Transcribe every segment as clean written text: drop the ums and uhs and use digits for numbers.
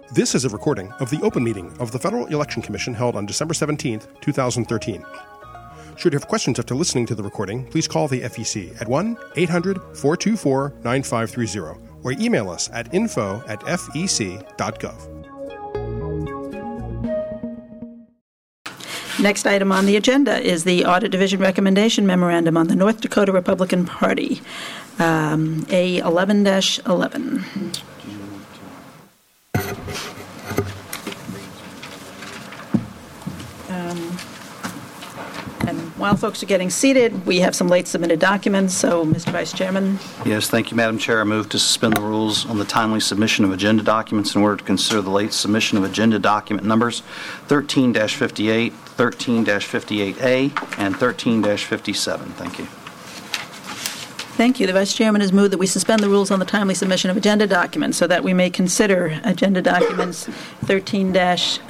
This is a recording of the open meeting of the Federal Election Commission held on December 17, 2013. Should you have questions after listening to the recording, please call the FEC at 1-800-424-9530 or email us at info@fec.gov. Next item on the agenda is the Audit Division Recommendation Memorandum on the North Dakota Republican Party, A11-11. And while folks are getting seated, we have some late submitted documents. So, Mr. Vice Chairman. Yes, thank you, Madam Chair. I move to suspend the rules on the timely submission of agenda documents in order to consider the late submission of agenda document numbers 13-58, 13-58A, and 13-57. Thank you. Thank you. The Vice Chairman has moved that we suspend the rules on the timely submission of agenda documents so that we may consider agenda documents 13-57,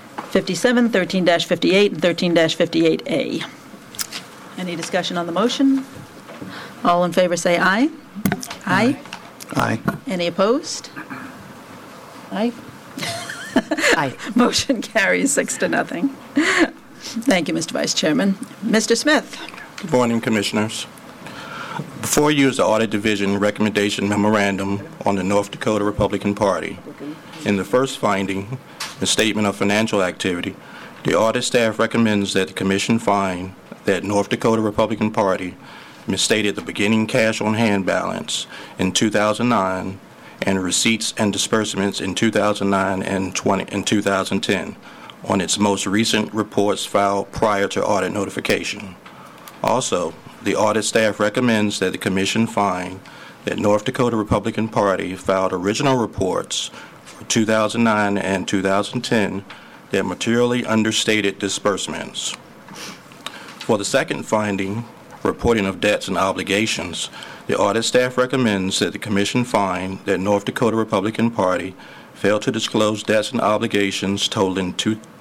13-58, and 13-58A. Any discussion on the motion? All in favor say aye. Aye. Aye. Any opposed? Aye. Aye. Motion carries 6-0. Thank you, Mr. Vice Chairman. Mr. Smith. Good morning, Commissioners. Before you is the Audit Division Recommendation Memorandum on the North Dakota Republican Party. In the first finding, the Statement of Financial Activity, the audit staff recommends that the Commission find that North Dakota Republican Party misstated the beginning cash on hand balance in 2009 and receipts and disbursements in 2009 and 2010 on its most recent reports filed prior to audit notification. Also, the audit staff recommends that the Commission find that North Dakota Republican Party filed original reports for 2009 and 2010 that materially understated disbursements. For the second finding, reporting of debts and obligations, the audit staff recommends that the Commission find that North Dakota Republican Party failed to disclose debts and obligations totaling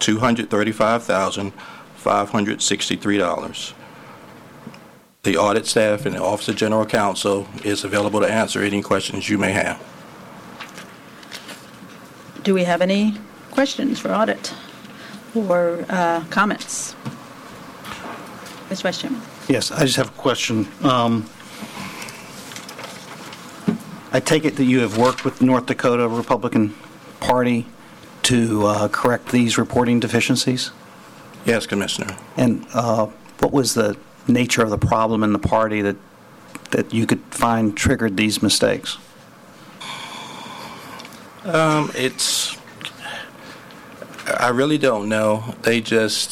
$235,563. The audit staff and the Office of General Counsel is available to answer any questions you may have. Do we have any questions for audit or comments? Mr. Vice Chairman. Yes, I just have a question. I take it that you have worked with the North Dakota Republican Party to correct these reporting deficiencies? Yes, Commissioner. And what was the nature of the problem in the party that you could find triggered these mistakes? I really don't know. They just,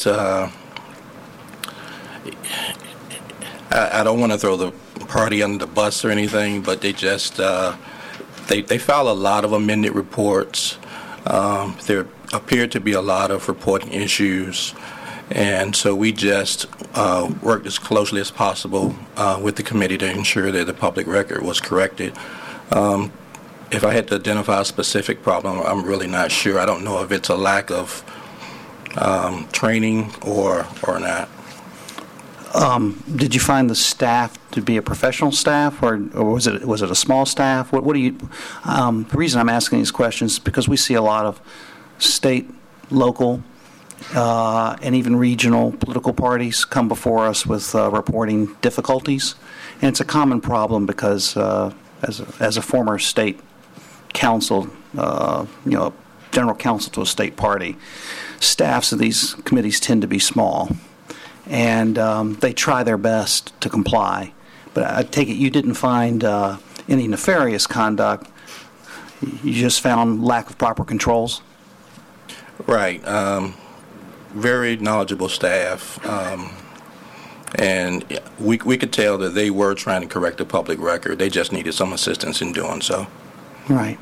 I don't want to throw the party under the bus or anything, but they just, they file a lot of amended reports. There appear to be a lot of reporting issues. And so we just worked as closely as possible with the committee to ensure that the public record was corrected. If I had to identify a specific problem, I'm really not sure. I don't know if it's a lack of training or not. Did you find the staff to be a professional staff, or was it a small staff? What do you? The reason I'm asking these questions is because we see a lot of state, local, and even regional political parties come before us with reporting difficulties, and it's a common problem because as a former state counsel, general counsel to a state party, staffs of these committees tend to be small, and they try their best to comply. But I take it you didn't find any nefarious conduct. You just found lack of proper controls? Right. Very knowledgeable staff, and we could tell that they were trying to correct the public record. They just needed some assistance in doing so. Right.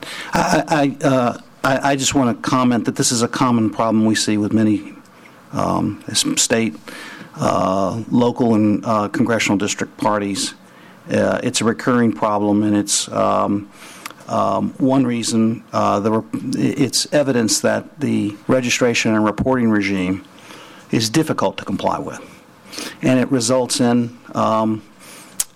I just want to comment that this is a common problem we see with many state, local, and congressional district parties. It's a recurring problem, and it's one reason it's evidence that the registration and reporting regime is difficult to comply with, and it results in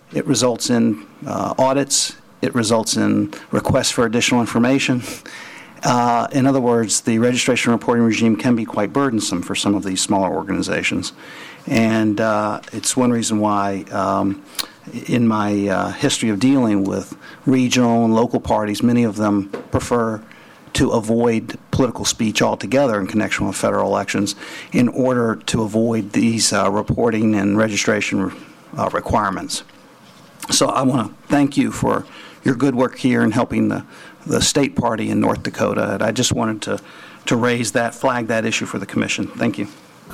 audits. It results in requests for additional information, In other words, the registration and reporting regime can be quite burdensome for some of these smaller organizations. And it's one reason why in my history of dealing with regional and local parties, many of them prefer to avoid political speech altogether in connection with federal elections in order to avoid these reporting and registration requirements. So I want to thank you for your good work here in helping the state party in North Dakota. And I just wanted to raise that, flag that issue for the Commission. Thank you.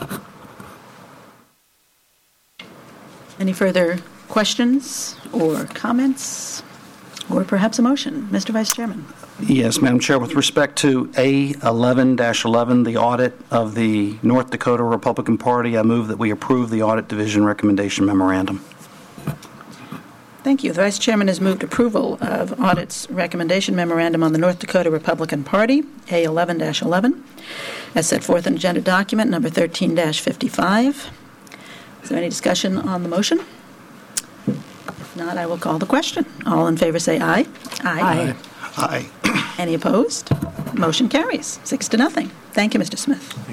Any further questions or comments or perhaps a motion? Mr. Vice Chairman. Yes, Madam Chair. With respect to A11-11, the audit of the North Dakota Republican Party, I move that we approve the Audit Division Recommendation Memorandum. Thank you. The Vice Chairman has moved approval of Audit's Recommendation Memorandum on the North Dakota Republican Party, A11-11, as set forth in Agenda Document Number 13-55. Is there any discussion on the motion? If not, I will call the question. All in favor say aye. Aye. Aye. Any opposed? Motion carries 6-0. Thank you, Mr. Smith.